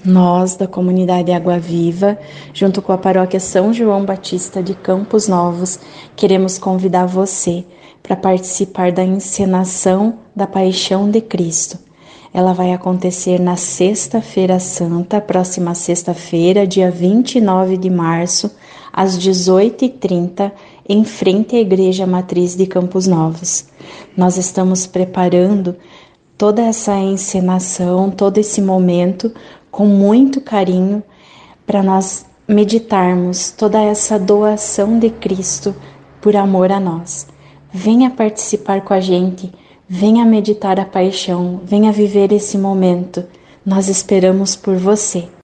Nós, da comunidade Água Viva, junto com a paróquia São João Batista de Campos Novos, queremos convidar você para participar da encenação da Paixão de Cristo. Ela vai acontecer na Sexta-feira Santa, próxima sexta-feira, dia 29 de março, às 18h30, em frente à Igreja Matriz de Campos Novos. Nós estamos preparando toda essa encenação, todo esse momento com muito carinho para nós meditarmos toda essa doação de Cristo por amor a nós. Venha participar com a gente, venha meditar a paixão, venha viver esse momento. Nós esperamos por você.